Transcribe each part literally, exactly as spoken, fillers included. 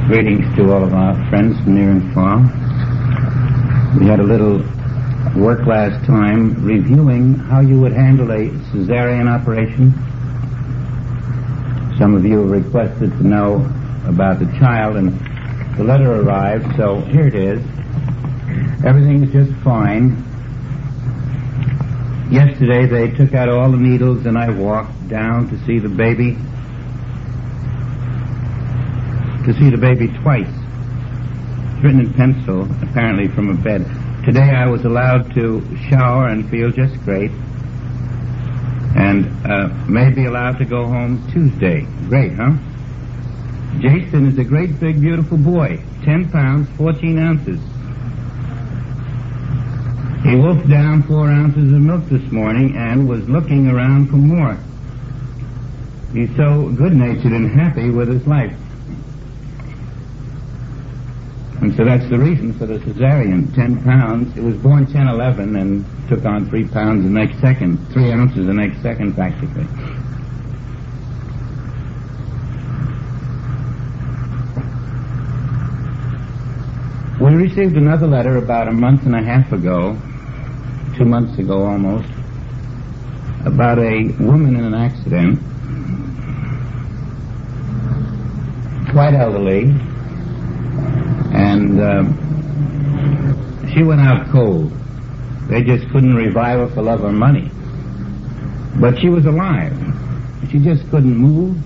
Greetings to all of our friends from near and far. We had a little work last time reviewing how you would handle a cesarean operation. Some of you requested to know about the child, and the letter arrived, so here it is. Everything is just fine. Yesterday they took out all the needles and I walked down to see the baby. To see the baby twice. It's written in pencil, apparently from a bed. Today I was allowed to shower and feel just great. And uh, may be allowed to go home Tuesday. Great, huh? Jason is a great big beautiful boy. Ten pounds, fourteen ounces. He wolfed down four ounces of milk this morning and was looking around for more. He's so good-natured and happy with his life. And so that's the reason for the cesarean. Ten pounds. It was born ten eleven and took on three pounds the next second. Three ounces the next second, practically. We received another letter about a month and a half ago, two months ago almost, about a woman in an accident, quite elderly, and uh, she went out cold. They just couldn't revive her for love or money. But she was alive. She just couldn't move.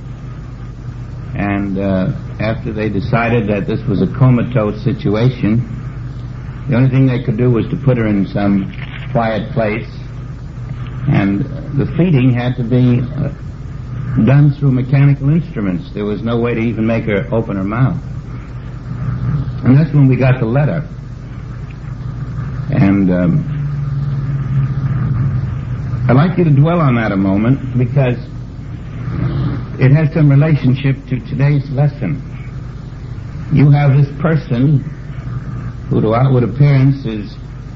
And uh, after they decided that this was a comatose situation, the only thing they could do was to put her in some quiet place. And the feeding had to be uh, done through mechanical instruments. There was no way to even make her open her mouth. And that's when we got the letter. And um, I'd like you to dwell on that a moment because it has some relationship to today's lesson. You have this person who to outward appearance is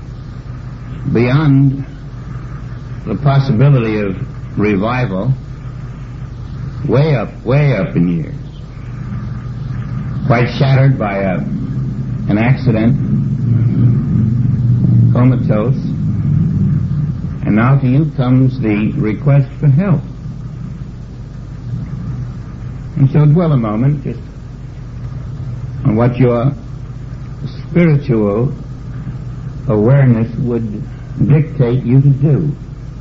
beyond the possibility of revival, way up, way up in years. Quite shattered by a an accident, comatose, and now to you comes the request for help. And so dwell a moment just on what your spiritual awareness would dictate you to do.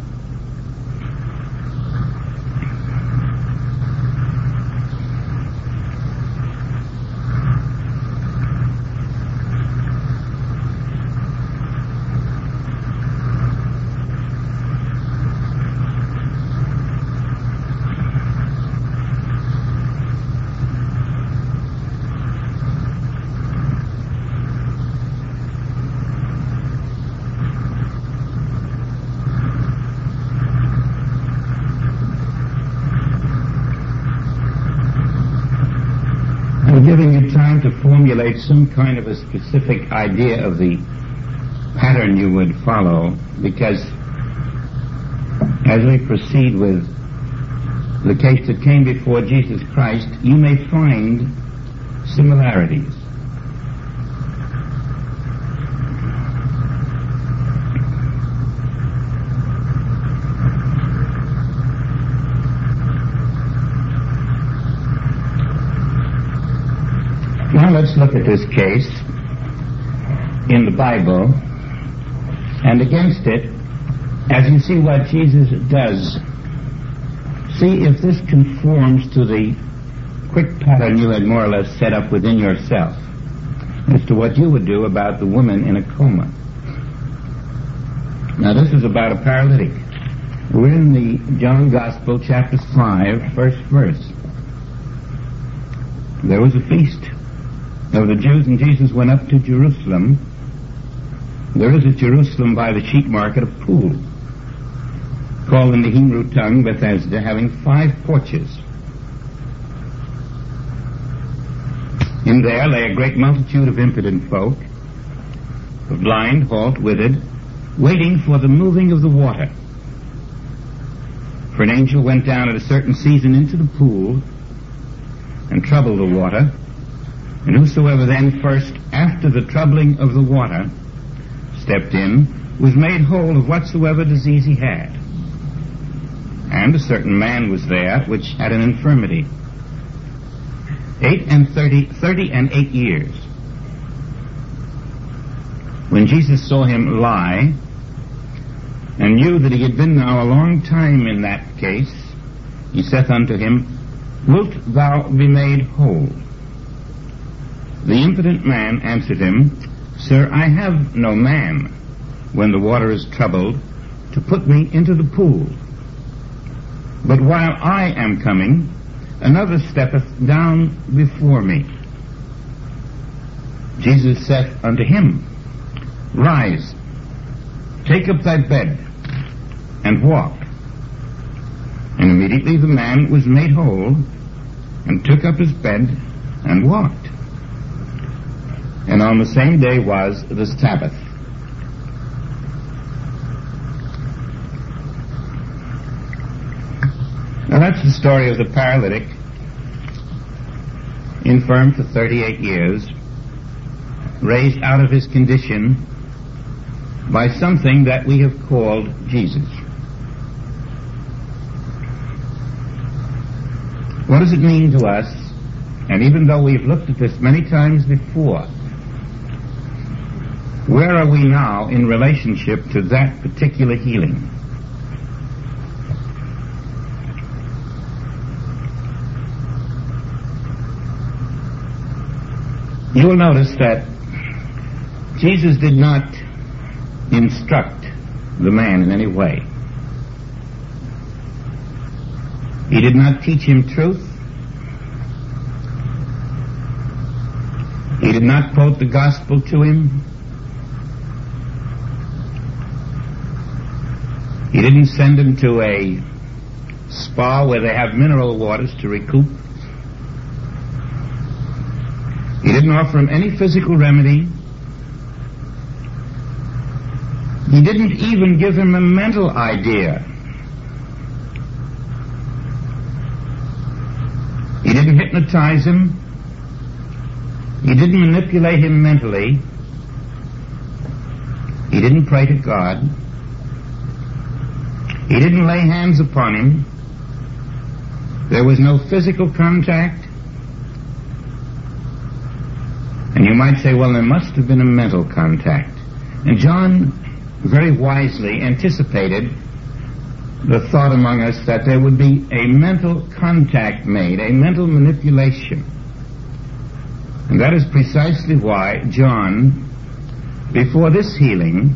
Giving you time to formulate some kind of a specific idea of the pattern you would follow, because as we proceed with the case that came before Jesus Christ, you may find similarities. Now let's look at this case in the Bible, and against it, as you see what Jesus does, see if this conforms to the quick pattern you had more or less set up within yourself as to what you would do about the woman in a coma. Now this is about a paralytic. We're in the John Gospel, chapter five, first verse. There was a feast of the Jews, and Jesus went up to Jerusalem. There is at Jerusalem by the sheep market a pool, called in the Hebrew tongue Bethesda, having five porches. In there lay a great multitude of impotent folk, of blind, halt, withered, waiting for the moving of the water. For an angel went down at a certain season into the pool and troubled the water. And whosoever then first, after the troubling of the water, stepped in, was made whole of whatsoever disease he had. And a certain man was there which had an infirmity, eight and thirty, thirty and eight years. When Jesus saw him lie, and knew that he had been now a long time in that case, he saith unto him, Wilt thou be made whole? The impotent man answered him, Sir, I have no man, when the water is troubled, to put me into the pool. But while I am coming, another steppeth down before me. Jesus saith unto him, Rise, take up thy bed, and walk. And immediately the man was made whole, and took up his bed, and walked. And on the same day was the Sabbath. Now that's the story of the paralytic, infirm for thirty-eight years, raised out of his condition by something that we have called Jesus. What does it mean to us? And even though we've looked at this many times before, where are we now in relationship to that particular healing? You will notice that Jesus did not instruct the man in any way. He did not teach him truth. He did not quote the gospel to him. He didn't send him to a spa where they have mineral waters to recoup. He didn't offer him any physical remedy. He didn't even give him a mental idea. He didn't hypnotize him. He didn't manipulate him mentally. He didn't pray to God. He didn't lay hands upon him. There was no physical contact. And you might say, well, there must have been a mental contact. And John very wisely anticipated the thought among us that there would be a mental contact made, a mental manipulation. And that is precisely why John, before this healing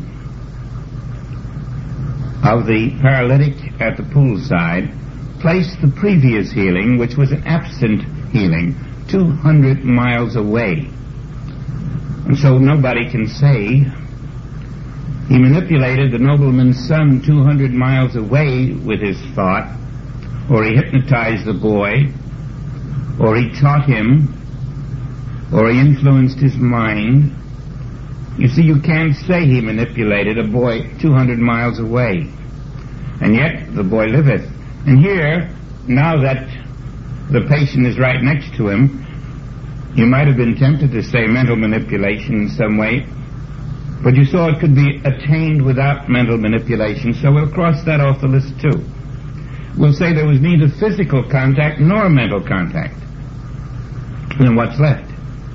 of the paralytic at the poolside, placed the previous healing, which was an absent healing, two hundred miles away. And so nobody can say he manipulated the nobleman's son two hundred miles away with his thought, or he hypnotized the boy, or he taught him, or he influenced his mind. You see, you can't say he manipulated a boy two hundred miles away. And yet the boy liveth. And here, now that the patient is right next to him, you might have been tempted to say mental manipulation in some way, but you saw it could be attained without mental manipulation, so we'll cross that off the list too. We'll say there was neither physical contact nor mental contact. Then what's left?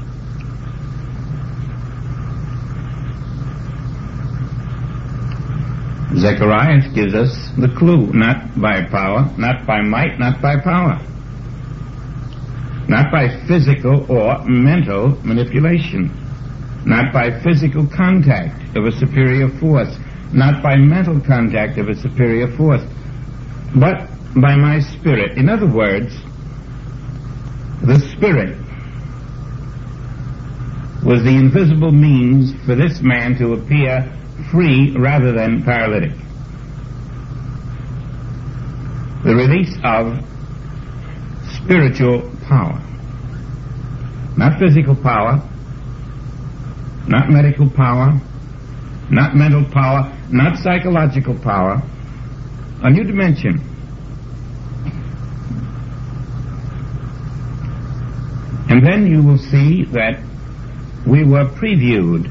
Zechariah gives us the clue, not by power, not by might, not by power. Not by physical or mental manipulation. Not by physical contact of a superior force. Not by mental contact of a superior force. But by my Spirit. In other words, the Spirit was the invisible means for this man to appear free rather than paralytic. The release of spiritual power. Not physical power, not medical power, not mental power, not psychological power. A new dimension. And then you will see that we were previewed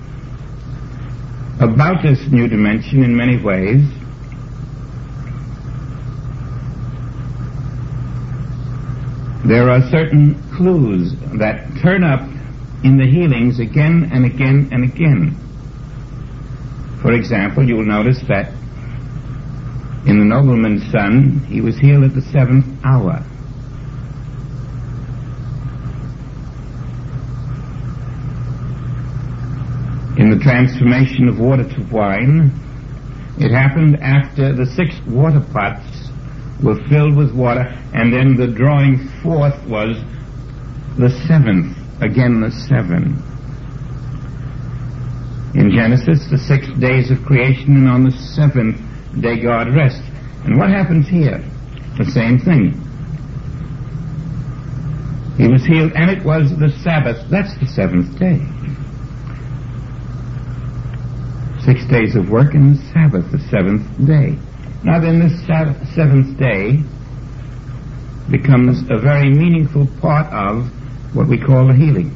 about this new dimension in many ways. There are certain clues that turn up in the healings again and again and again. For example, you will notice that in the nobleman's son, he was healed at the seventh hour. In the transformation of water to wine, it happened after the six water pots were filled with water, and then the drawing forth was the seventh, again the seven. In Genesis, the six days of creation, and on the seventh day God rests. And what happens here? The same thing. He was healed, and it was the Sabbath. That's the seventh day. Six days of work and the Sabbath, the seventh day. Now then, this Sabbath, seventh day becomes a very meaningful part of what we call the healing.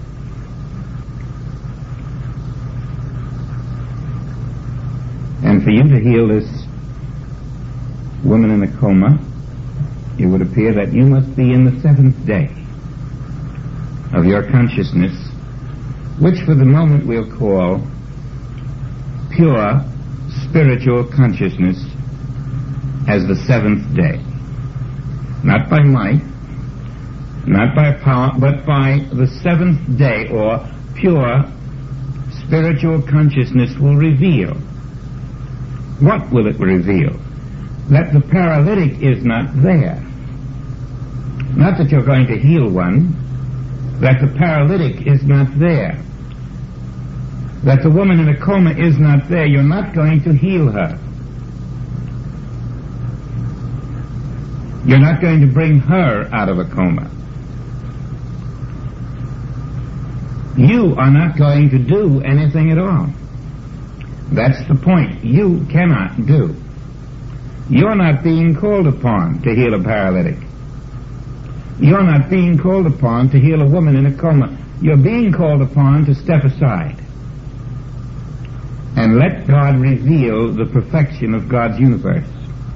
And for you to heal this woman in a coma, it would appear that you must be in the seventh day of your consciousness, which for the moment we'll call pure spiritual consciousness, as the seventh day. Not by might, not by power, but by the seventh day, or pure spiritual consciousness will reveal. What will it reveal? That the paralytic is not there. Not that you're going to heal one, that the paralytic is not there. That the woman in a coma is not there. You're not going to heal her. You're not going to bring her out of a coma. You are not going to do anything at all. That's the point. You cannot do. You're not being called upon to heal a paralytic. You're not being called upon to heal a woman in a coma. You're being called upon to step aside and let God reveal the perfection of God's universe.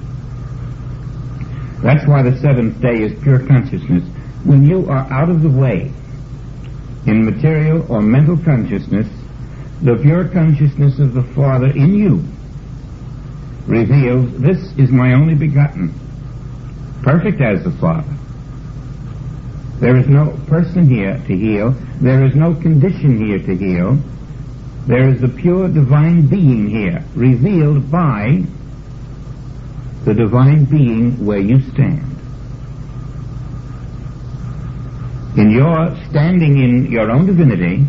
That's why the seventh day is pure consciousness. When you are out of the way in material or mental consciousness, the pure consciousness of the Father in you reveals, this is my only begotten, perfect as the Father. There is no person here to heal. There is no condition here to heal. There is the pure divine being here, revealed by the divine being where you stand. In your standing in your own divinity,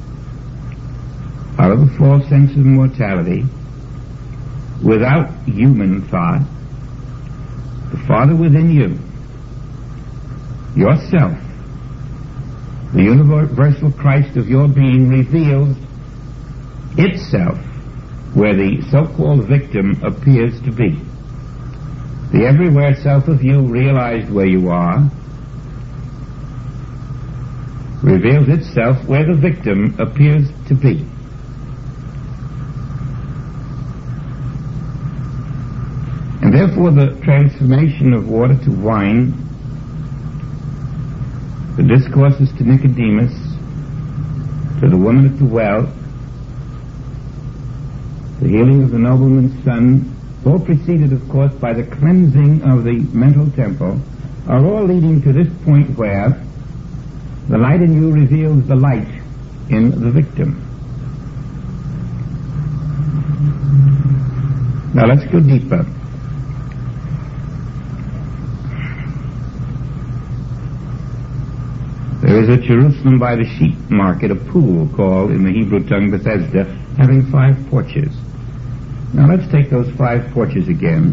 out of the false sense of mortality, without human thought, the Father within you, yourself, the universal Christ of your being, reveals itself where the so-called victim appears to be. The everywhere self of you, realized where you are, reveals itself where the victim appears to be. And therefore the transformation of water to wine, the discourses to Nicodemus, to the woman at the well, the healing of the nobleman's son, all preceded, of course, by the cleansing of the mental temple, are all leading to this point where the light in you reveals the light in the victim. Now let's go deeper. There is at Jerusalem by the sheep market a pool called, in the Hebrew tongue, Bethesda, having five porches. Now let's take those five porches again,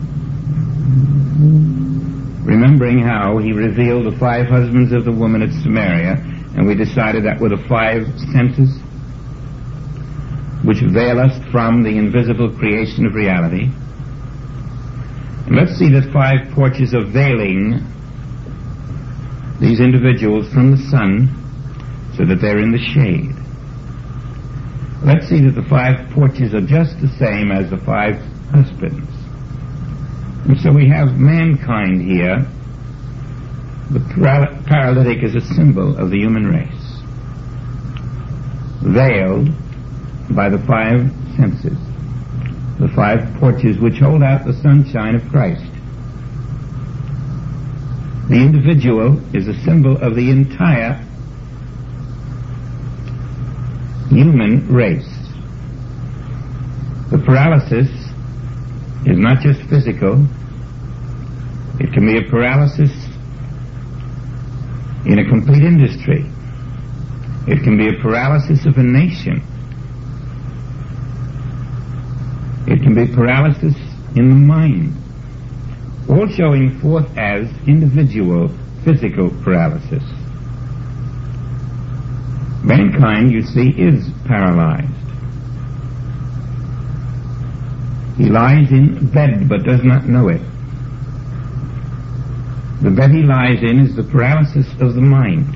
remembering how he revealed the five husbands of the woman at Samaria, and we decided that were the five senses which veil us from the invisible creation of reality. And let's see that five porches of veiling these individuals from the sun so that they're in the shade. Let's see that the five porches are just the same as the five husbands. And so we have mankind here. The para- paralytic is a symbol of the human race, veiled by the five senses, the five porches which hold out the sunshine of Christ. The individual is a symbol of the entire human race. The paralysis is not just physical. It can be a paralysis in a complete industry. It can be a paralysis of a nation. It can be paralysis in the mind, all showing forth as individual physical paralysis. Mankind, you see, is paralyzed. He lies in bed but does not know it. The bed he lies in is the paralysis of the mind.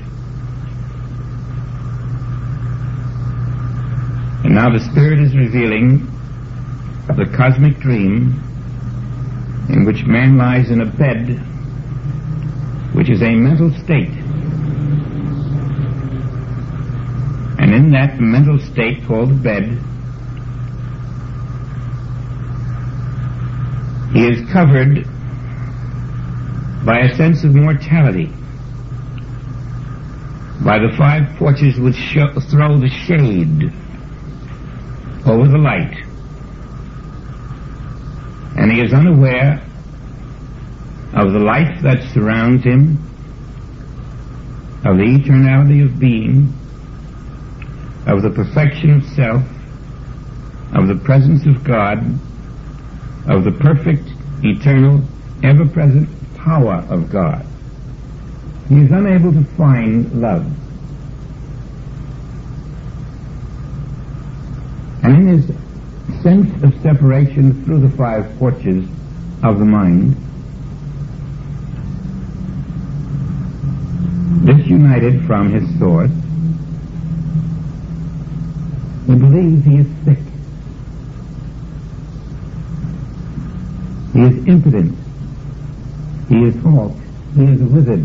And now the Spirit is revealing the cosmic dream in which man lies in a bed which is a mental state. And in that mental state called the bed, he is covered by a sense of mortality, by the five porches which show, throw the shade over the light. And he is unaware of the life that surrounds him, of the eternality of being, of the perfection of self, of the presence of God, of the perfect, eternal, ever-present power of God. He is unable to find love. And in his sense of separation through the five porches of the mind, disunited from his source, he believes he is sick. He is impotent. He is halt. He is withered.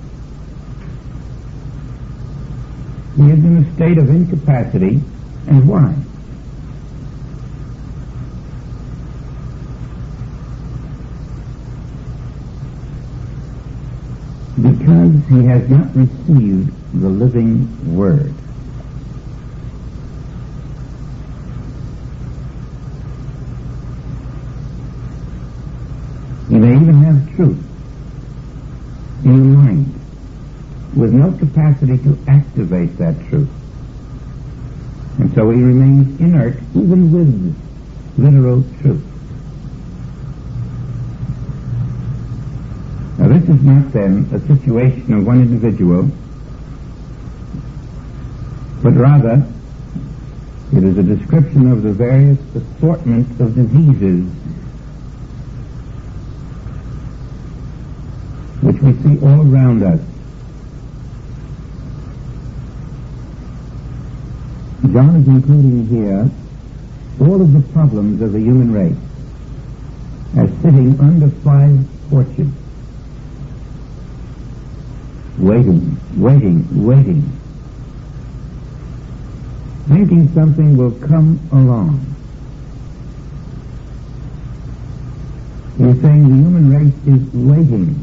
He is in a state of incapacity. And why? Because he has not received the living Word. He may even have truth in the mind, with no capacity to activate that truth. And so he remains inert even with literal truth. Now this is not then a situation of one individual, but rather it is a description of the various assortments of diseases which we see all around us. John is including here all of the problems of the human race as sitting under five porches, waiting, waiting, waiting, thinking something will come along. He's saying the human race is waiting.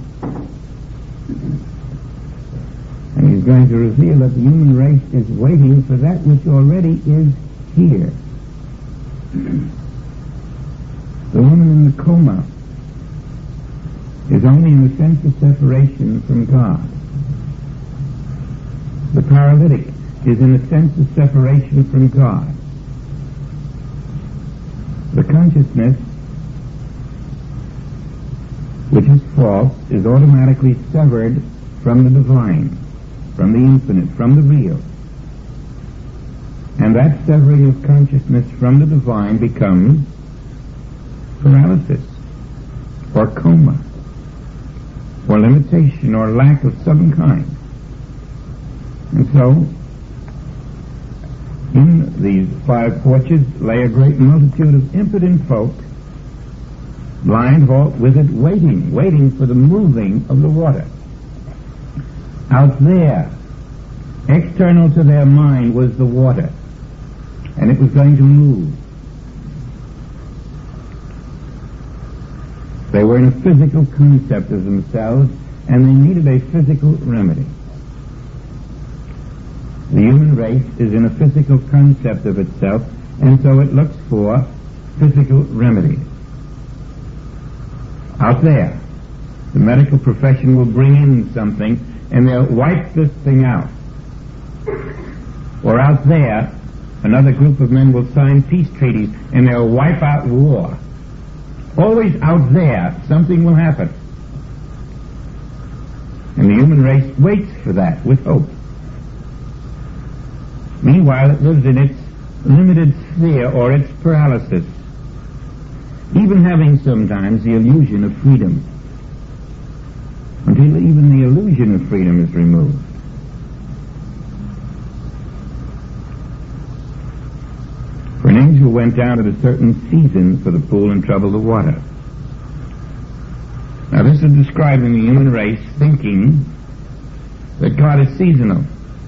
And he's going to reveal that the human race is waiting for that which already is here. The woman in the coma is only in a sense of separation from God. The paralytic is in a sense of separation from God. The consciousness, which is false, is automatically severed from the divine, from the infinite, from the real. And that severing of consciousness from the divine becomes paralysis, or coma, or limitation, or lack of some kind. And so, in these five porches lay a great multitude of impotent folk, blind, halt, withered, waiting, waiting for the moving of the water. Out there, external to their mind, was the water, and it was going to move. They were in a physical concept of themselves, and they needed a physical remedy. The human race is in a physical concept of itself, and so it looks for physical remedies. Out there, the medical profession will bring in something, and they'll wipe this thing out. Or out there, another group of men will sign peace treaties, and they'll wipe out war. Always out there, something will happen. And the human race waits for that with hope. Meanwhile, it lives in its limited sphere or its paralysis, even having sometimes the illusion of freedom, until even the illusion of freedom is removed. For an angel went down at a certain season for the pool and troubled the water. Now this is describing the human race thinking that God is seasonal.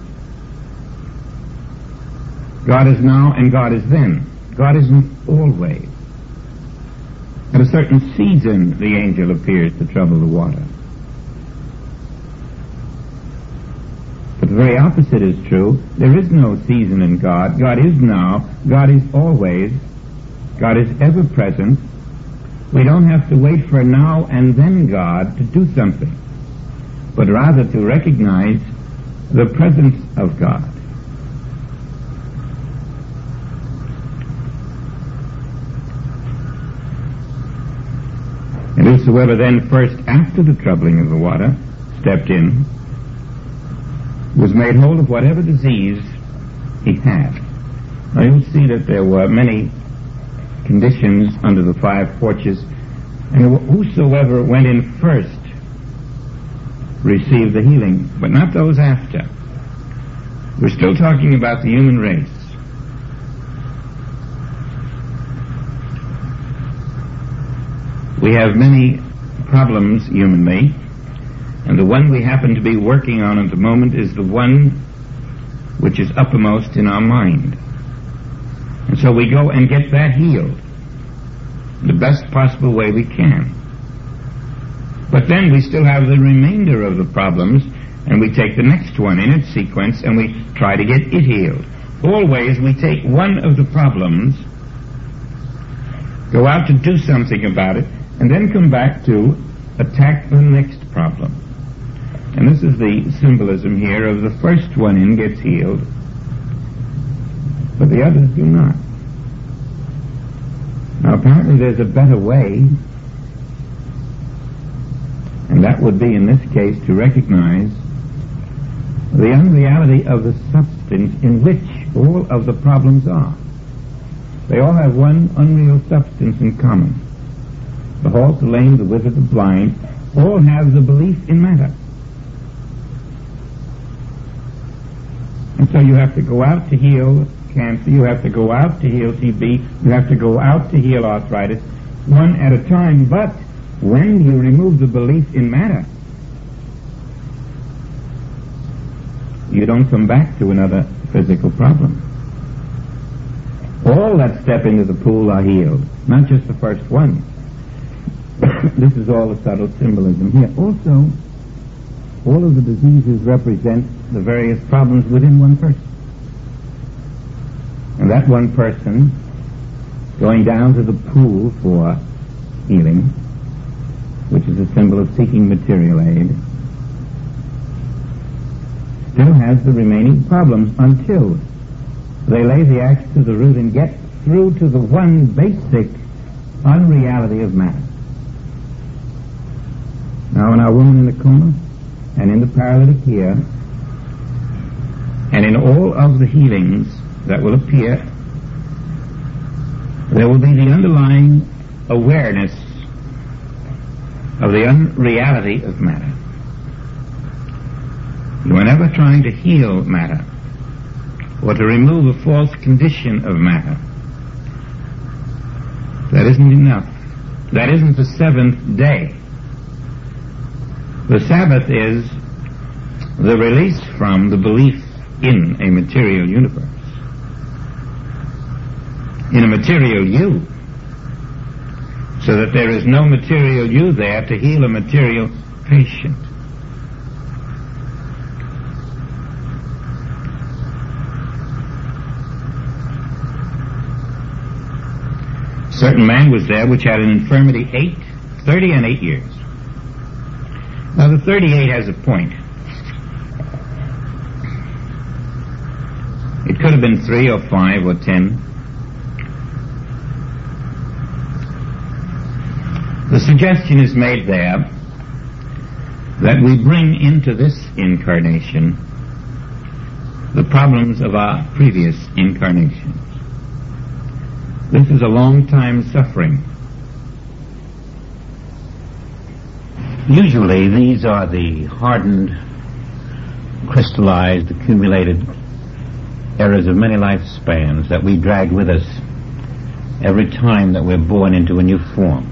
God is now and God is then. God isn't always. At a certain season, the angel appears to trouble the water. But the very opposite is true. There is no season in God. God is now. God is always. God is ever present. We don't have to wait for now and then God to do something, but rather to recognize the presence of God. And whosoever then first after the troubling of the water stepped in was made whole of whatever disease he had. Now you'll see that there were many conditions under the five porches, and whosoever went in first received the healing, but not those after. We're still talking about the human race. We have many problems humanly, and the one we happen to be working on at the moment is the one which is uppermost in our mind. And so we go and get that healed the best possible way we can. But then we still have the remainder of the problems, and we take the next one in its sequence and we try to get it healed. Always we take one of the problems, go out to do something about it, and then come back to attack the next problem. And this is the symbolism here of the first one in gets healed, but the others do not. Now apparently there's a better way, and that would be in this case to recognize the unreality of the substance in which all of the problems are. They all have one unreal substance in common. The halt, the lame, the withered, the blind, all have the belief in matter. And so you have to go out to heal cancer, you have to go out to heal T B, you have to go out to heal arthritis, one at a time. But when you remove the belief in matter, you don't come back to another physical problem. All that step into the pool are healed, not just the first one. This is all a subtle symbolism here. Also, all of the diseases represent the various problems within one person. And that one person going down to the pool for healing, which is a symbol of seeking material aid, still has the remaining problems until they lay the axe to the root and get through to the one basic unreality of matter. Now in our woman in the coma, and in the paralytic here, and in all of the healings that will appear, there will be the underlying awareness of the unreality of matter. Whenever never trying to heal matter or to remove a false condition of matter. That isn't enough. That isn't the seventh day. The Sabbath is the release from the belief in a material universe, in a material you, so that there is no material you there to heal a material patient. A certain man was there which had an infirmity eight, thirty and eight years. Now the thirty-eight has a point. It could have been three or five or ten. The suggestion is made there that we bring into this incarnation the problems of our previous incarnations. This is a long time suffering. Usually these are the hardened, crystallized, accumulated errors of many lifespans that we drag with us every time that we're born into a new form.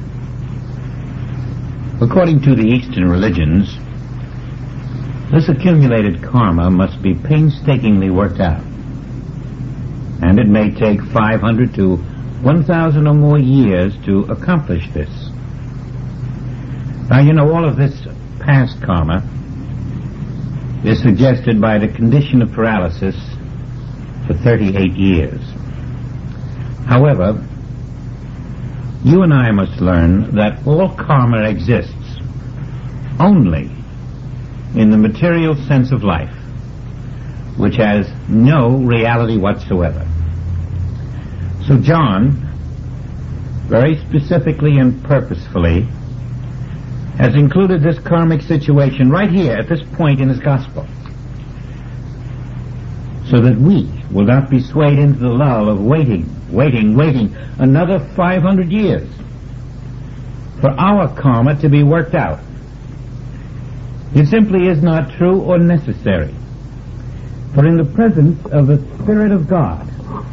According to the Eastern religions, this accumulated karma must be painstakingly worked out, and it may take five hundred to one thousand or more years to accomplish this. Now, you know, all of this past karma is suggested by the condition of paralysis for thirty-eight years. However, you and I must learn that all karma exists only in the material sense of life, which has no reality whatsoever. So John, very specifically and purposefully, has included this karmic situation right here at this point in his gospel, so that we will not be swayed into the lull of waiting, waiting, waiting another five hundred years for our karma to be worked out. It simply is not true or necessary. For in the presence of the Spirit of God,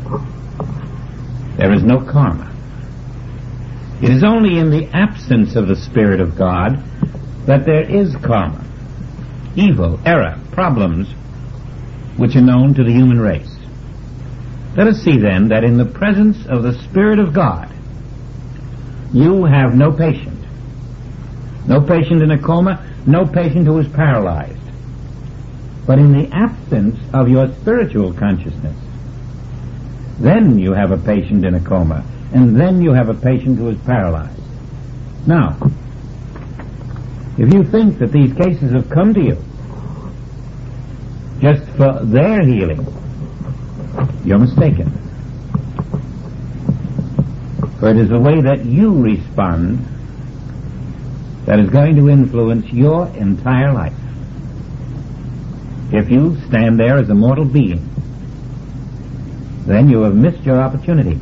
there is no karma. It is only in the absence of the Spirit of God that there is karma, evil, error, problems which are known to the human race. Let us see then that in the presence of the Spirit of God, you have no patient. No patient in a coma, no patient who is paralyzed. But in the absence of your spiritual consciousness, then you have a patient in a coma, and then you have a patient who is paralyzed. Now, if you think that these cases have come to you just for their healing, you're mistaken. For it is the way that you respond that is going to influence your entire life. If you stand there as a mortal being, then you have missed your opportunity.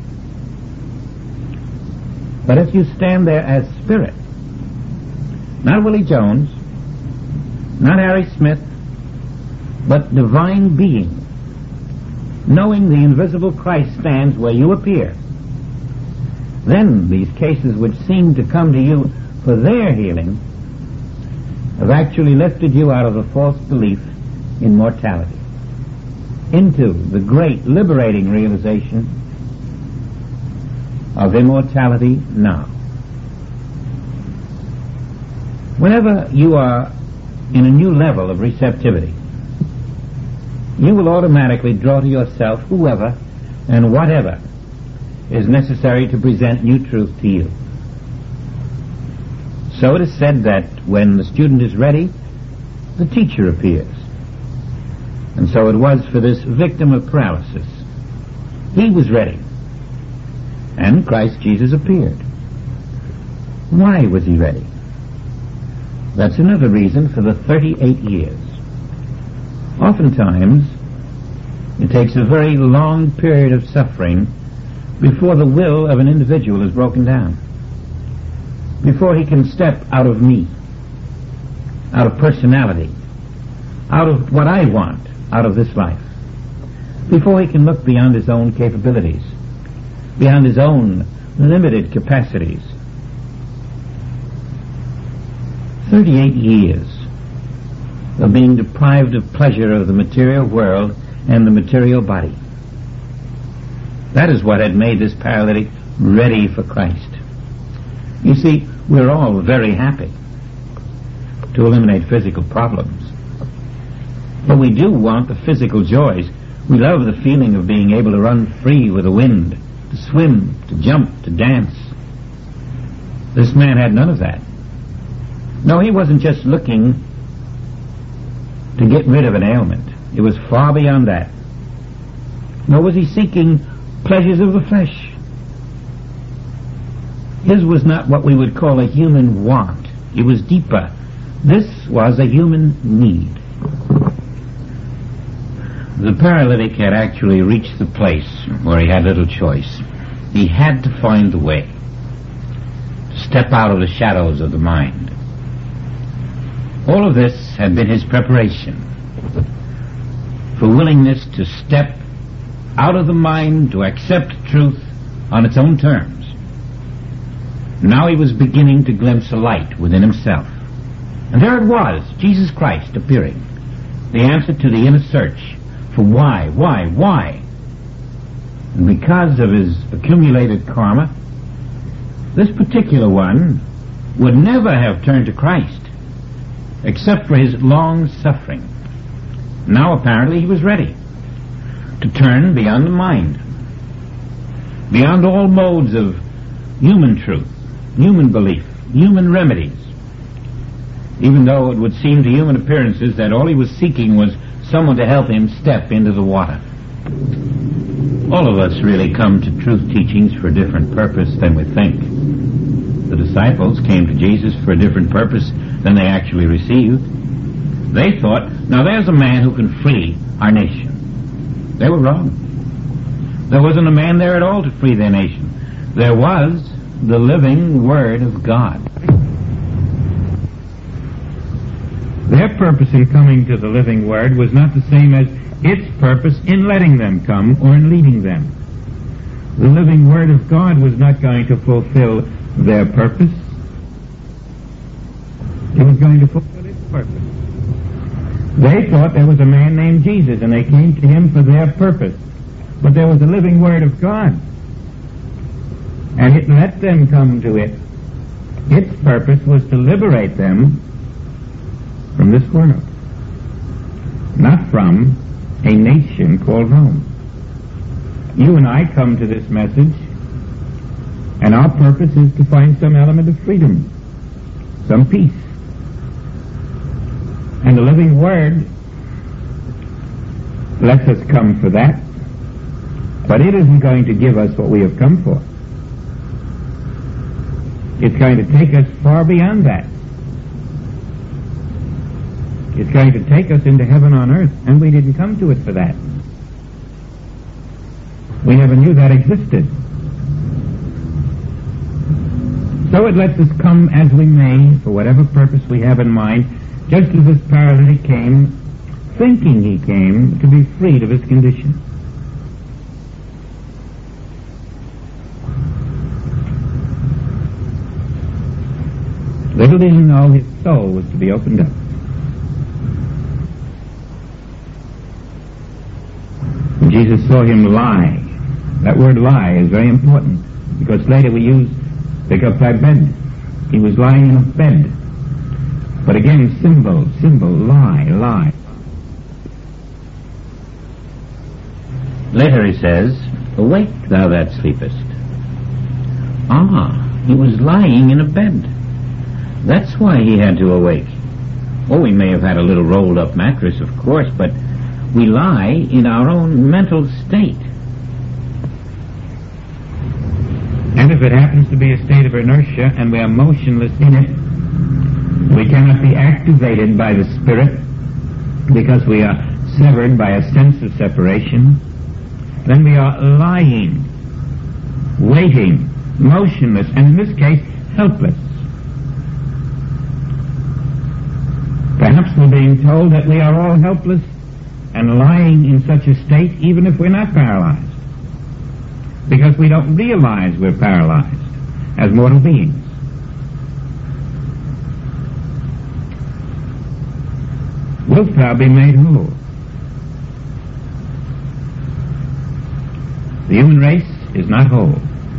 But if you stand there as spirit, not Willie Jones, not Harry Smith, but divine being, knowing the invisible Christ stands where you appear, then these cases which seem to come to you for their healing have actually lifted you out of the false belief in mortality into the great liberating realization of immortality now. Whenever you are in a new level of receptivity, you will automatically draw to yourself whoever and whatever is necessary to present new truth to you. So it is said that when the student is ready, the teacher appears. And so it was for this victim of paralysis. He was ready, and Christ Jesus appeared. Why was he ready? That's another reason for the thirty-eight years. Oftentimes, it takes a very long period of suffering before the will of an individual is broken down, before he can step out of me, out of personality, out of what I want out of this life, before he can look beyond his own capabilities, beyond his own limited capacities. Thirty-eight years of being deprived of pleasure of the material world and the material body. That is what had made this paralytic ready for Christ. You see, we're all very happy to eliminate physical problems. But we do want the physical joys. We love the feeling of being able to run free with the wind, to swim, to jump, to dance. This man had none of that. No, he wasn't just looking to get rid of an ailment. It was far beyond that. Nor was he seeking pleasures of the flesh. His was not what we would call a human want. It was deeper. This was a human need. The paralytic had actually reached the place where he had little choice. He had to find the way to step out of the shadows of the mind. All of this had been his preparation for willingness to step out of the mind, to accept truth on its own terms. Now he was beginning to glimpse a light within himself. And there it was, Jesus Christ appearing, the answer to the inner search for why, why, why. And because of his accumulated karma, this particular one would never have turned to Christ except for his long suffering. Now apparently he was ready to turn beyond the mind, beyond all modes of human truth, human belief, human remedies, even though it would seem to human appearances that all he was seeking was someone to help him step into the water. All of us really come to truth teachings for a different purpose than we think. The disciples came to Jesus for a different purpose than they actually received. They thought, now there's a man who can free our nation. They were wrong. There wasn't a man there at all to free their nation. There was the living Word of God. Their purpose in coming to the living Word was not the same as its purpose in letting them come or in leading them. The living Word of God was not going to fulfill their purpose. It was going to fulfill its purpose. They thought there was a man named Jesus, and they came to him for their purpose. But there was a living Word of God, and it let them come to it. Its purpose was to liberate them from this world, not from a nation called Rome. You and I come to this message, and our purpose is to find some element of freedom, some peace. And the living Word lets us come for that, but it isn't going to give us what we have come for. It's going to take us far beyond that. It's going to take us into heaven on earth, and we didn't come to it for that. We never knew that existed. So it lets us come as we may, for whatever purpose we have in mind, just as this paralytic came, thinking he came to be freed of his condition. Little did he know his soul was to be opened up. When Jesus saw him lie, that word lie is very important, because later we use pick up thy bed. He was lying in a bed. But again, symbol, symbol, lie, lie. Later he says, awake thou that sleepest. Ah, he was lying in a bed. That's why he had to awake. Oh, we may have had a little rolled up mattress, of course, but we lie in our own mental state. And if it happens to be a state of inertia and we are motionless in it, we cannot be activated by the Spirit because we are severed by a sense of separation, then we are lying, waiting, motionless, and in this case, helpless. Perhaps we're being told that we are all helpless and lying in such a state even if we're not paralyzed, because we don't realize we're paralyzed as mortal beings. Wilt thou be made whole? The human race is not whole.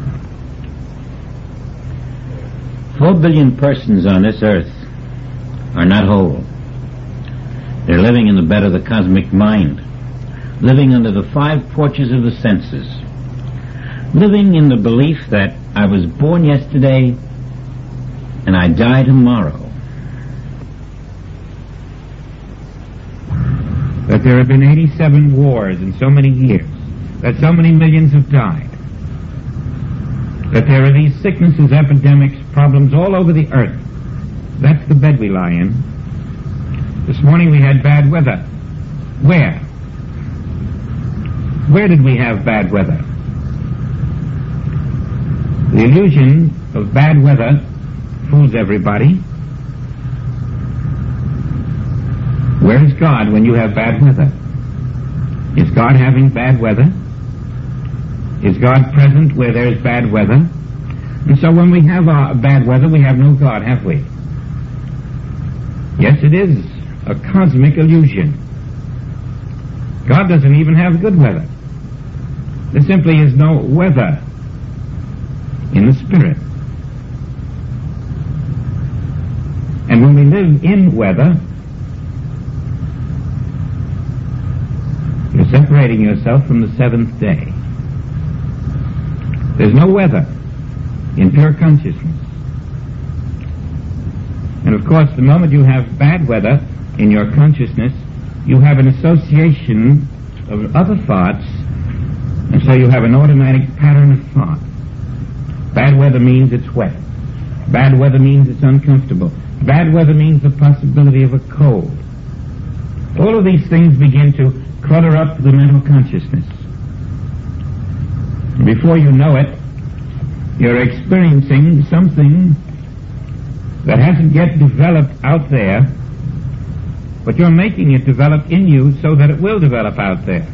Four billion persons on this earth are not whole. They're living in the bed of the cosmic mind, living under the five porches of the senses, living in the belief that I was born yesterday and I die tomorrow. That there have been eighty-seven wars in so many years, that so many millions have died, that there are these sicknesses, epidemics, problems all over the earth. That's the bed we lie in. This morning we had bad weather. Where? Where did we have bad weather? The illusion of bad weather fools everybody. Where is God when you have bad weather? Is God having bad weather? Is God present where there is bad weather? And so when we have uh, bad weather, we have no God, have we? Yes, it is a cosmic illusion. God doesn't even have good weather. There simply is no weather in the spirit. And when we live in weather, you're separating yourself from the seventh day. There's no weather in pure consciousness. And of course, the moment you have bad weather in your consciousness, you have an association of other thoughts, and so you have an automatic pattern of thought. Bad weather means it's wet. Bad weather means it's uncomfortable. Bad weather means the possibility of a cold. All of these things begin to clutter up the mental consciousness. Before you know it, you're experiencing something that hasn't yet developed out there, but you're making it develop in you so that it will develop out there.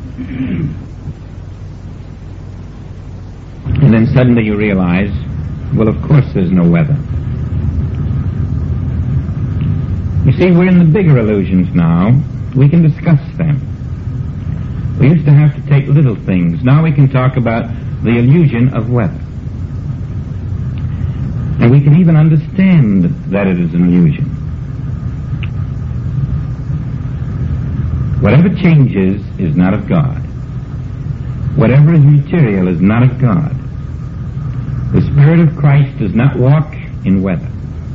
And then suddenly you realize, well, of course there's no weather. You see, we're in the bigger illusions now. We can discuss them. We used to have to take little things. Now we can talk about the illusion of weather. And we can even understand that it is an illusion. Whatever changes is not of God. Whatever is material is not of God. The Spirit of Christ does not walk in weather.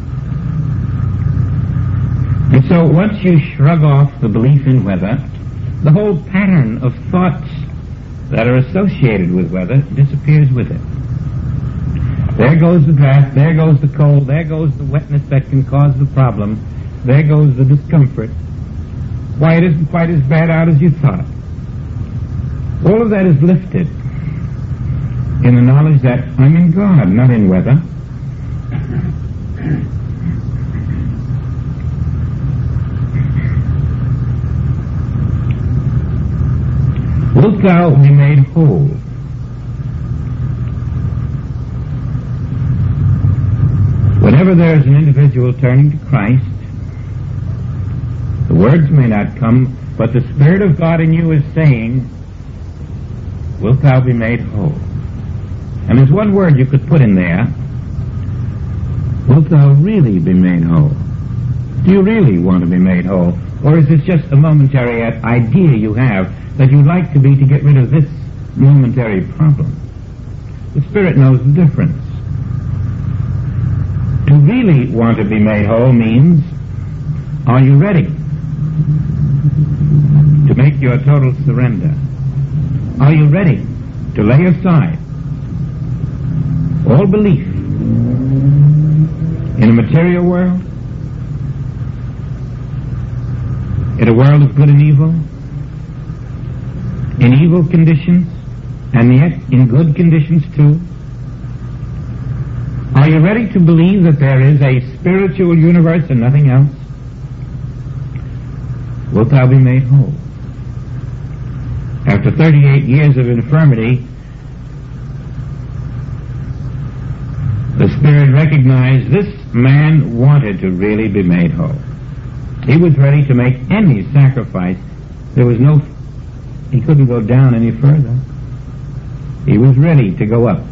And so once you shrug off the belief in weather, the whole pattern of thoughts that are associated with weather disappears with it. There goes the draft, there goes the cold, there goes the wetness that can cause the problem, there goes the discomfort. Why, it isn't quite as bad out as you thought. All of that is lifted in the knowledge that I'm in God, not in weather. Wilt thou be made whole? Whenever there is an individual turning to Christ, the words may not come, but the Spirit of God in you is saying, wilt thou be made whole? And there's one word you could put in there. Wilt thou really be made whole? Do you really want to be made whole? Or is this just a momentary idea you have that you'd like to be to get rid of this momentary problem? The Spirit knows the difference. To really want to be made whole means, are you ready to make your total surrender? Are you ready to lay aside all belief in a material world, in a world of good and evil, in evil conditions, and yet in good conditions too? Are you ready to believe that there is a spiritual universe and nothing else? wilt thou be made whole. After thirty-eight years of infirmity, the Spirit recognized this man wanted to really be made whole. He was ready to make any sacrifice. There was no, he couldn't go down any further. He was ready to go up.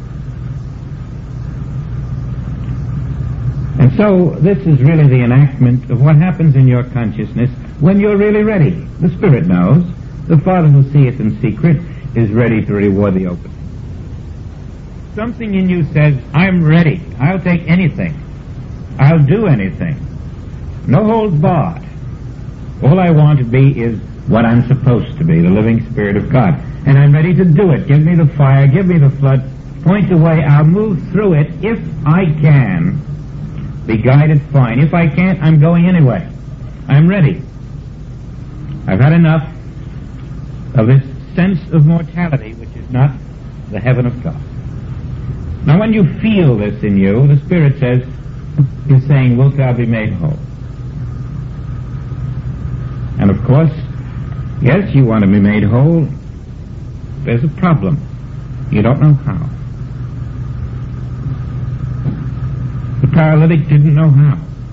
And so this is really the enactment of what happens in your consciousness when you're really ready. The Spirit knows. The Father who seeth in secret is ready to reward the open. Something in you says, I'm ready. I'll take anything. I'll do anything. No holds barred. All I want to be is what I'm supposed to be, the living Spirit of God. And I'm ready to do it. Give me the fire, give me the flood, point the way, I'll move through it if I can. Be guided, fine. If I can't, I'm going anyway. I'm ready. I've had enough of this sense of mortality, which is not the heaven of God. Now when you feel this in you, the Spirit says, is saying, wilt thou be made whole? And of course, yes, you want to be made whole. There's a problem. You don't know how. The paralytic didn't know how.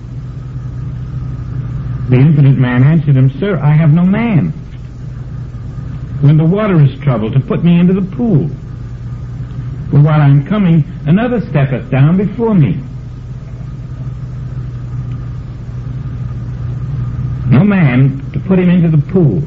The infinite man answered him, Sir, I have no man, when the water is troubled, to put me into the pool. For while I'm coming, another steppeth down before me. No man to put him into the pool.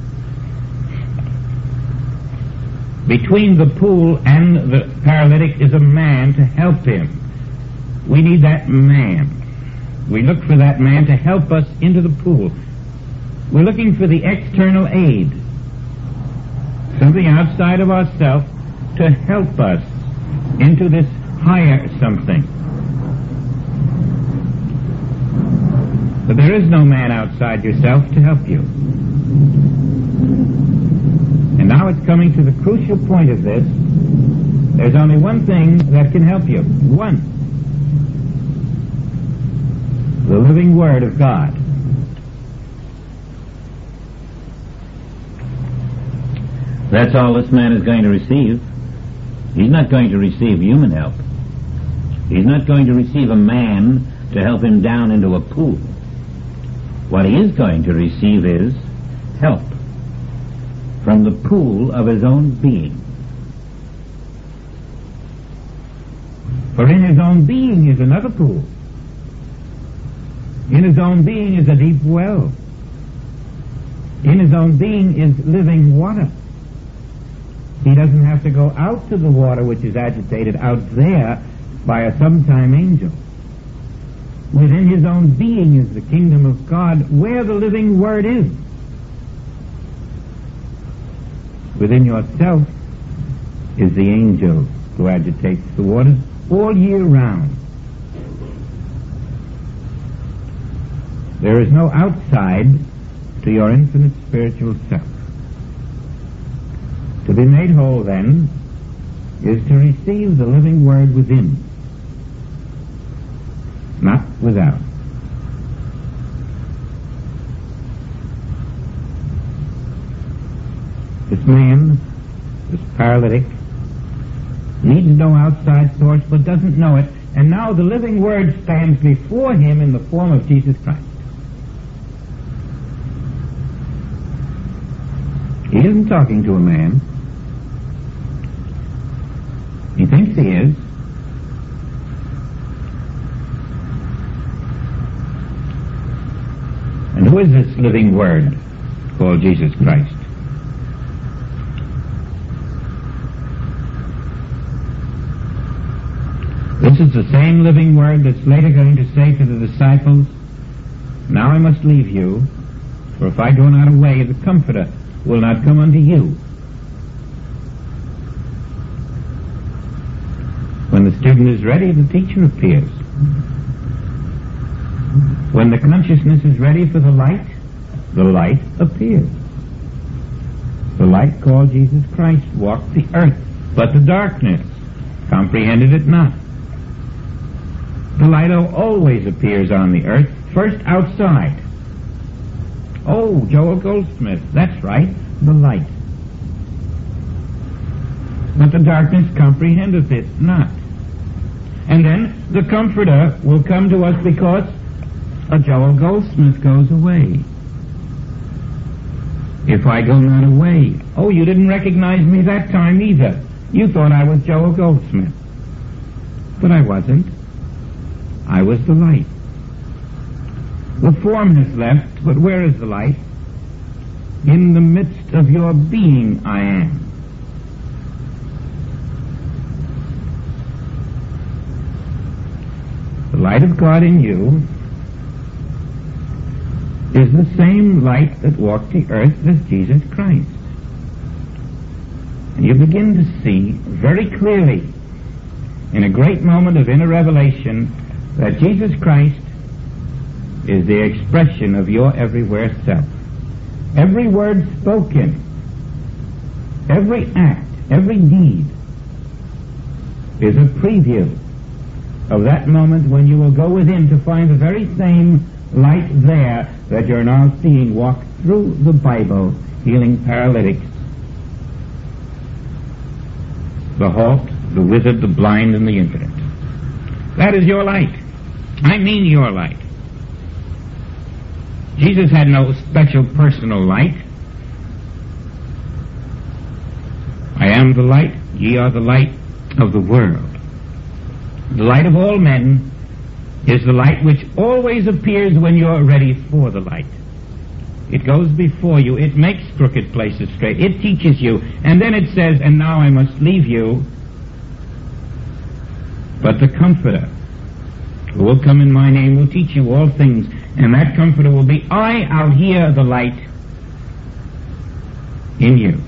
Between the pool and the paralytic is a man to help him. We need that man. We look for that man to help us into the pool. We're looking for the external aid. Something outside of ourselves to help us into this higher something. But there is no man outside yourself to help you. And now it's coming to the crucial point of this. There's only one thing that can help you. One. The living Word of God. That's all this man is going to receive. He's not going to receive human help. He's not going to receive a man to help him down into a pool. What he is going to receive is help from the pool of his own being. For in his own being is another pool. In his own being is a deep well. In his own being is living water. He doesn't have to go out to the water which is agitated out there by a sometime angel. Within his own being is the kingdom of God, where the living Word is. Within yourself is the angel who agitates the waters all year round. There is no outside to your infinite spiritual self. To be made whole, then, is to receive the living Word within, not without. This man, this paralytic, needs no outside source, but doesn't know it, and now the living Word stands before him in the form of Jesus Christ. He isn't talking to a man. He thinks he is. And who is this living Word called Jesus Christ? This is the same living Word that's later going to say to the disciples, now I must leave you, for if I go not away, the Comforter will not come unto you. When the student is ready, the teacher appears. When the consciousness is ready for the light, the light appears. The light called Jesus Christ walked the earth, but the darkness comprehended it not. The light always appears on the earth, first outside. Oh, Joel Goldsmith, that's right, the light. But the darkness comprehendeth it not. And then the Comforter will come to us because a Joel Goldsmith goes away. If I go not away, oh, you didn't recognize me that time either. You thought I was Joel Goldsmith. But I wasn't. I was the light. The form has left, but where is the light? In the midst of your being I am. The light of God in you is the same light that walked the earth as Jesus Christ. And you begin to see very clearly in a great moment of inner revelation that Jesus Christ is the expression of your everywhere self. Every word spoken, every act, every deed is a preview of that moment when you will go within to find the very same light there that you're now seeing walk through the Bible, healing paralytics, the halt, the withered, the blind, and the impotent. That is your light. I mean your light. Jesus had no special personal light. I am the light, ye are the light of the world. The light of all men is the light which always appears when you're ready for the light. It goes before you. It makes crooked places straight. It teaches you. And then it says, and now I must leave you. But the Comforter, who will come in my name, will teach you all things. And that Comforter will be, I out here the light in you.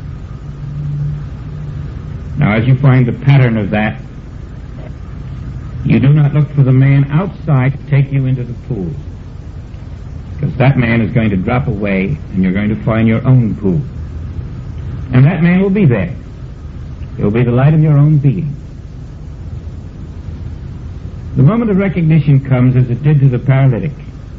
Now as you find the pattern of that, you do not look for the man outside to take you into the pool. Because that man is going to drop away and you're going to find your own pool. And that man will be there. It will be the light of your own being. The moment of recognition comes as it did to the paralytic.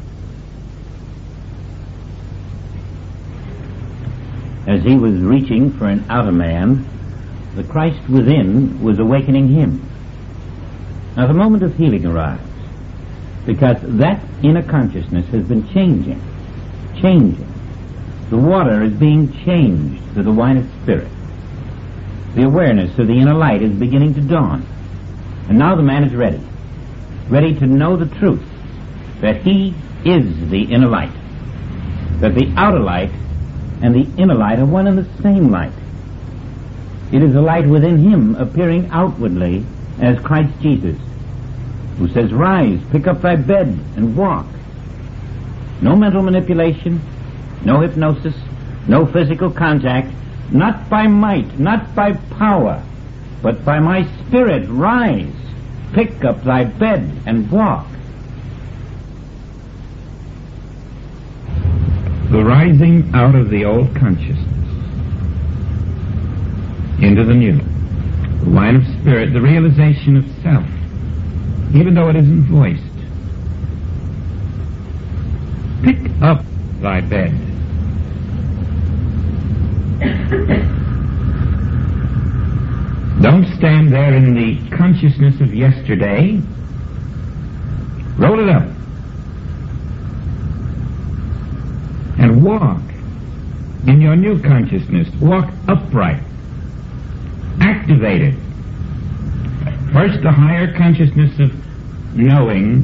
As he was reaching for an outer man, the Christ within was awakening him. Now the moment of healing arrives, because that inner consciousness has been changing, changing. The water is being changed to the wine of spirit. The awareness of the inner light is beginning to dawn. And now the man is ready, ready to know the truth, that he is the inner light, that the outer light and the inner light are one and the same light. It is the light within him appearing outwardly as Christ Jesus, who says, rise, pick up thy bed, and walk. No mental manipulation, no hypnosis, no physical contact, not by might, not by power, but by my Spirit, rise, pick up thy bed, and walk. The rising out of the old consciousness into the new. The wine of spirit, the realization of self, even though it isn't voiced. Pick up thy bed. Don't stand there in the consciousness of yesterday. Roll it up. And walk in your new consciousness. Walk upright. Activated. First the higher consciousness of knowing,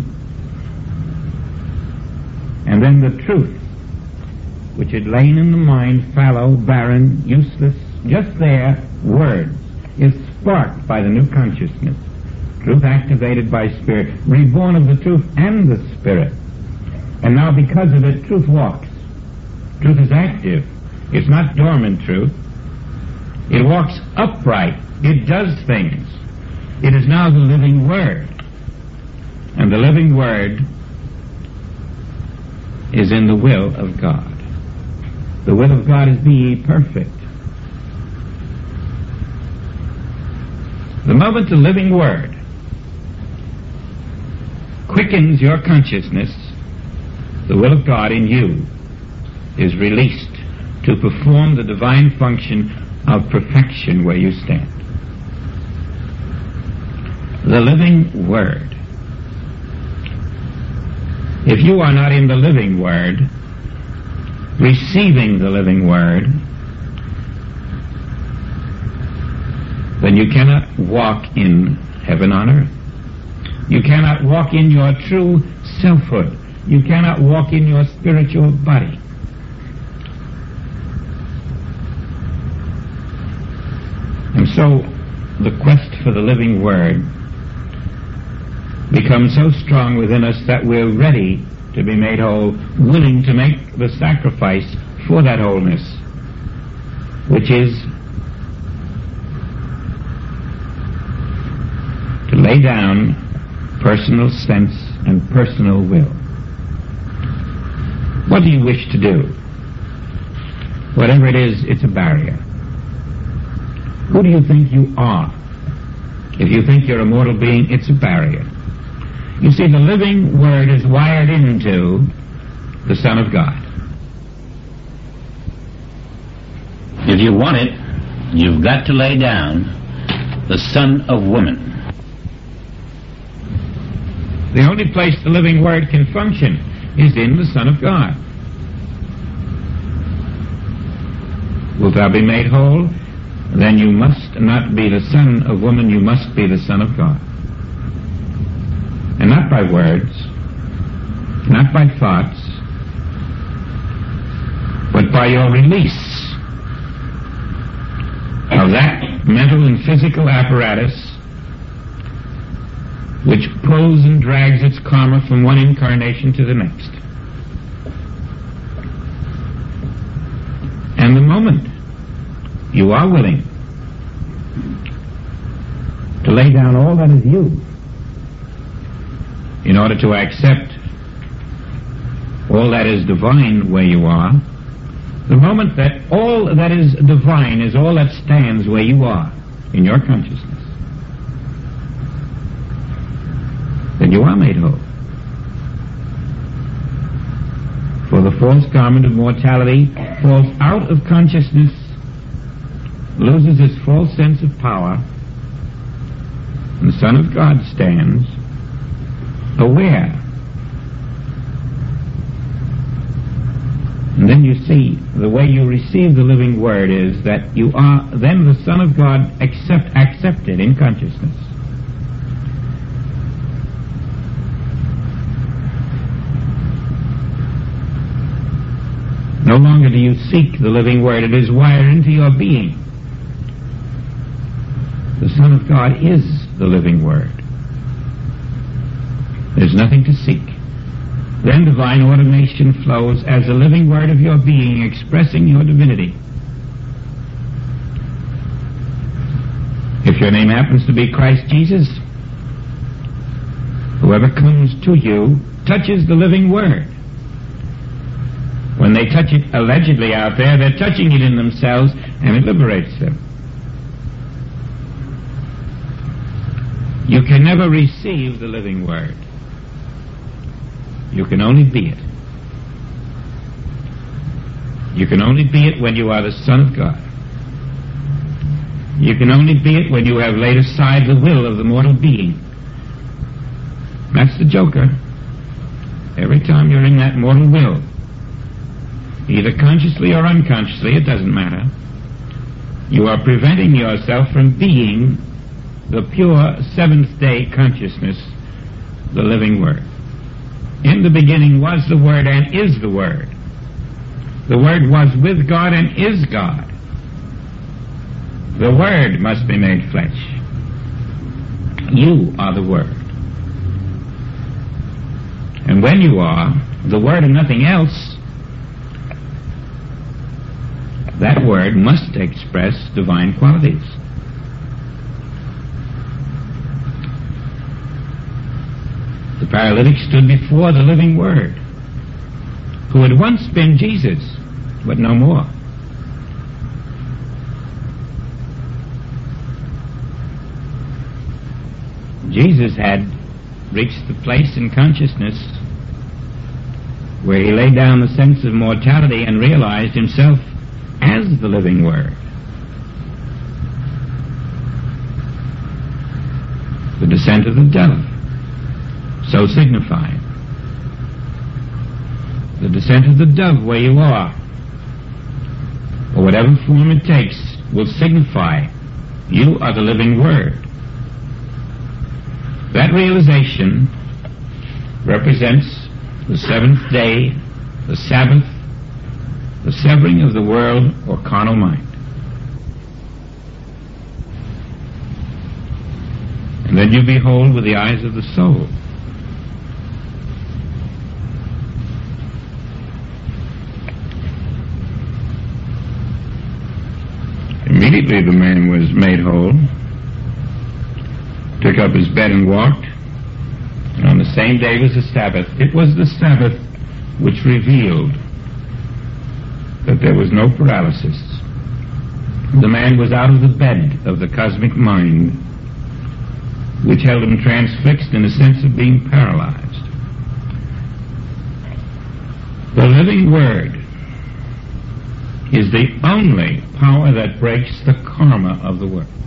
and then the truth, which had lain in the mind, fallow, barren, useless, just there, words, is sparked by the new consciousness. Truth activated by Spirit, reborn of the truth and the Spirit. And now because of it, truth walks. Truth is active. It's not dormant truth. It walks upright. It does things. It is now the living Word. And the living Word is in the will of God. The will of God is be ye perfect. The moment the living Word quickens your consciousness, the will of God in you is released to perform the divine function of perfection where you stand. The living Word. If you are not in the living Word, receiving the living Word, then you cannot walk in heaven on earth. You cannot walk in your true selfhood. You cannot walk in your spiritual body. And so the quest for the living Word becomes so strong within us that we're ready to be made whole, willing to make the sacrifice for that wholeness, which is to lay down personal sense and personal will. What do you wish to do? Whatever it is, it's a barrier. Who do you think you are? If you think you're a mortal being, it's a barrier. You see, the living Word is wired into the Son of God. If you want it, you've got to lay down the Son of Woman. The only place the living Word can function is in the Son of God. Wilt thou be made whole? Then you must not be the son of woman, you must be the Son of God. And not by words, not by thoughts, but by your release of that mental and physical apparatus which pulls and drags its karma from one incarnation to the next. And the moment you are willing to lay down all that is you in order to accept all that is divine where you are, the moment that all that is divine is all that stands where you are in your consciousness, then you are made whole. For the false garment of mortality falls out of consciousness, loses its false sense of power, and the Son of God stands aware. And then you see the way you receive the living Word is that you are then the Son of God accept, accepted in consciousness. No longer do you seek the living Word, it is wired into your being. The Son of God is the living Word. There's nothing to seek. Then divine ordination flows as the living Word of your being, expressing your divinity. If your name happens to be Christ Jesus, whoever comes to you touches the living Word. When they touch it allegedly out there, they're touching it in themselves, and it liberates them. You can never receive the living Word. You can only be it. You can only be it when you are the Son of God. You can only be it when you have laid aside the will of the mortal being. That's the joker. Every time you're in that mortal will, either consciously or unconsciously, it doesn't matter, you are preventing yourself from being the pure seventh-day consciousness, the living Word. In the beginning was the Word and is the Word. The Word was with God and is God. The Word must be made flesh. You are the Word. And when you are the Word and nothing else, that Word must express divine qualities. The paralytic stood before the living Word, who had once been Jesus, but no more. Jesus had reached the place in consciousness where he laid down the sense of mortality and realized himself as the living Word. The descent of the dove, so signified. The descent of the dove where you are, or whatever form it takes, will signify you are the living Word. That realization represents the seventh day, the Sabbath, the severing of the world or carnal mind. And then you behold with the eyes of the soul. Immediately the man was made whole, took up his bed and walked, and on the same day was the Sabbath. It was the Sabbath which revealed that there was no paralysis. The man was out of the bed of the cosmic mind, which held him transfixed in a sense of being paralyzed. The living Word is the only power that breaks the karma of the world.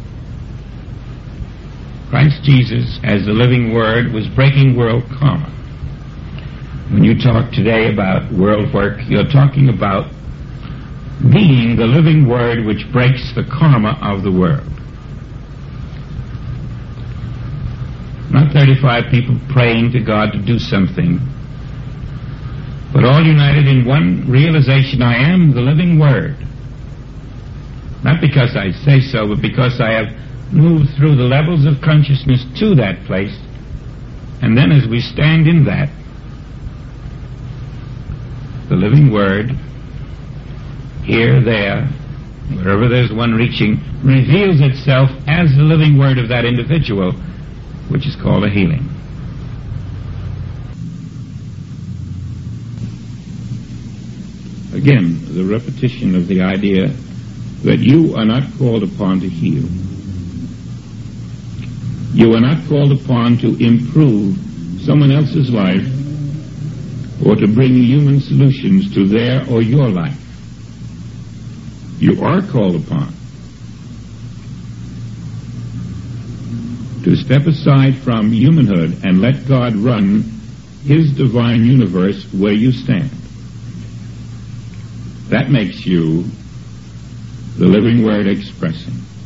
Christ Jesus, as the living Word, was breaking world karma. When you talk today about world work, you're talking about being the living Word which breaks the karma of the world. Not thirty-five people praying to God to do something, but all united in one realization: I am the living Word. Not because I say so, but because I have moved through the levels of consciousness to that place, and then as we stand in that, the living Word, here, there, wherever there's one reaching, reveals itself as the living Word of that individual, which is called a healing. Again, the repetition of the idea that you are not called upon to heal. You are not called upon to improve someone else's life or to bring human solutions to their or your life. You are called upon to step aside from humanhood and let God run His divine universe where you stand. That makes you the living Word expressing.